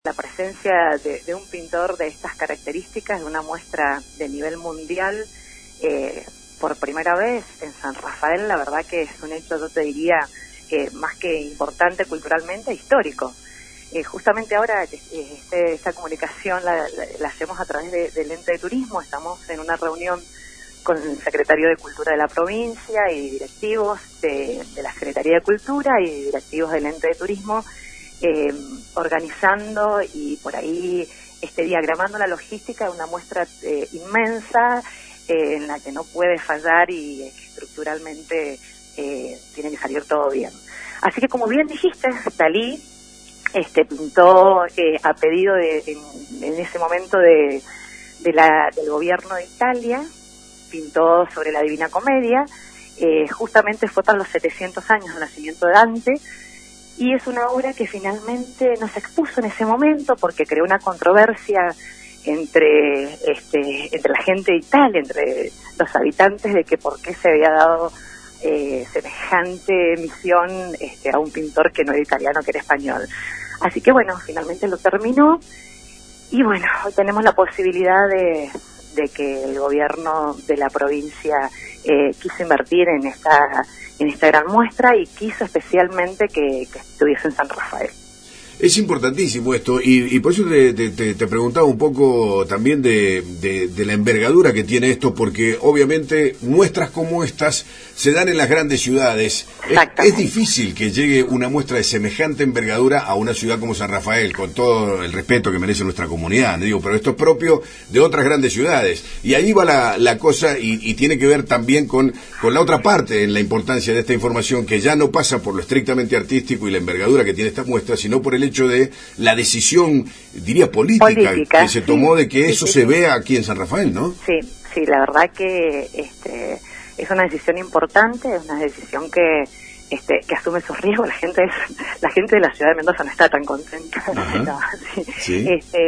La presencia de un pintor de estas características, de una muestra de nivel mundial, por primera vez en San Rafael, la verdad que es un hecho, yo te diría, más que importante culturalmente, histórico. Justamente ahora esta comunicación la hacemos a través del ente de turismo. Estamos en una reunión con el secretario de Cultura de la provincia y directivos de la Secretaría de Cultura y directivos del ente de turismo, organizando y por ahí diagramando la logística de una muestra inmensa, en la que no puede fallar y estructuralmente tiene que salir todo bien. Así que, como bien dijiste, Dalí pintó a pedido en ese momento del gobierno de Italia, pintó sobre la Divina Comedia. Justamente fue para los 700 años del nacimiento de Dante, y es una obra que finalmente no se expuso en ese momento porque creó una controversia entre la gente de Italia, entre los habitantes, de que por qué se había dado semejante misión a un pintor que no era italiano, que era español. Así que bueno, finalmente lo terminó, y bueno, hoy tenemos la posibilidad de que el gobierno de la provincia quiso invertir en esta gran muestra, y quiso especialmente que estuviese en San Rafael. Es importantísimo esto, y por eso te preguntaba un poco también de la envergadura que tiene esto, porque obviamente muestras como estas se dan en las grandes ciudades. Es difícil que llegue una muestra de semejante envergadura a una ciudad como San Rafael, con todo el respeto que merece nuestra comunidad, pero esto es propio de otras grandes ciudades, y ahí va la cosa, y tiene que ver también con la otra parte en la importancia de esta información, que ya no pasa por lo estrictamente artístico y la envergadura que tiene esta muestra, sino por el hecho de la decisión, diría, política que se tomó de que eso se vea aquí en San Rafael, ¿no? Sí, la verdad que es una decisión importante, es una decisión que asume sus riesgos. La gente de la ciudad de Mendoza no está tan contenta. No, sí.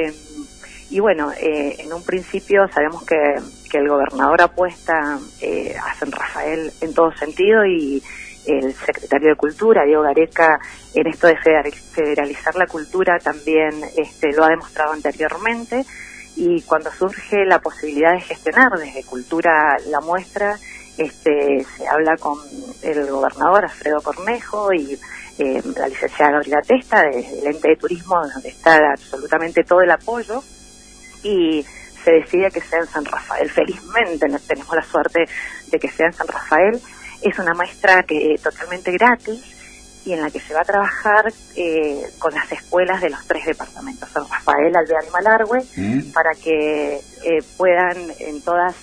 Y bueno, en un principio sabemos que el gobernador apuesta a San Rafael en todo sentido, y el secretario de Cultura, Diego Gareca, en esto de federalizar la cultura también lo ha demostrado anteriormente. Y cuando surge la posibilidad de gestionar desde Cultura la muestra, se habla con el gobernador Alfredo Cornejo y la licenciada Gabriela Testa del ente de turismo, donde está absolutamente todo el apoyo, y se decide que sea en San Rafael. Felizmente tenemos la suerte de que sea en San Rafael. Es una muestra totalmente gratis, y en la que se va a trabajar con las escuelas de los 3 departamentos, San Rafael, Alvear y Malargüe, para que puedan en todas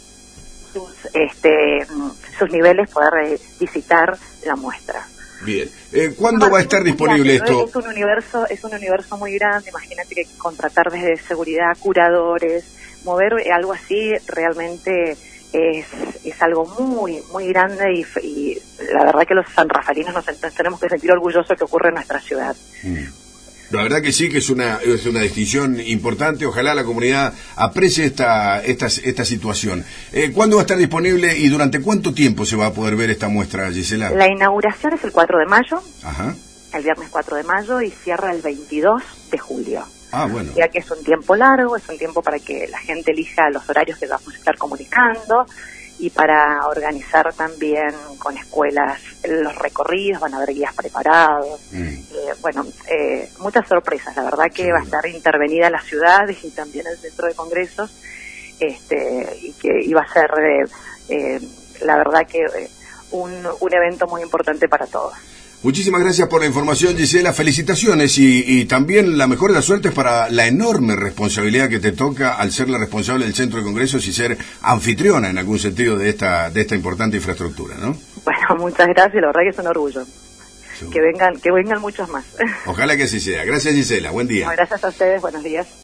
sus niveles poder visitar la muestra. Bien. ¿Cuándo va a estar disponible esto? Es un universo muy grande. Imagínate que contratar desde seguridad, curadores, mover algo así realmente es algo muy muy grande, y la verdad que los sanrafalinos nos tenemos que sentir orgullosos que ocurre en nuestra ciudad. La verdad que sí, que es una distinción importante. Ojalá la comunidad aprecie esta situación. ¿Cuándo va a estar disponible y durante cuánto tiempo se va a poder ver esta muestra, Gisela? La inauguración es el 4 de mayo, Ajá. El viernes 4 de mayo, y cierra el 22 de julio. Ah, bueno. Ya que es un tiempo largo, es un tiempo para que la gente elija los horarios que vamos a estar comunicando, y para organizar también con escuelas los recorridos. Van a haber guías preparados. Muchas sorpresas. La verdad que va a estar intervenida la ciudad y también el centro de congresos, y va a ser la verdad que un evento muy importante para todos. Muchísimas gracias por la información, Gisela. Felicitaciones, y también la mejor de las suertes para la enorme responsabilidad que te toca al ser la responsable del Centro de Congresos y ser anfitriona en algún sentido de esta importante infraestructura, ¿no? Bueno, muchas gracias. La verdad que es un orgullo. Que vengan muchos más. Ojalá que así sea. Gracias, Gisela. Buen día. Gracias a ustedes. Buenos días.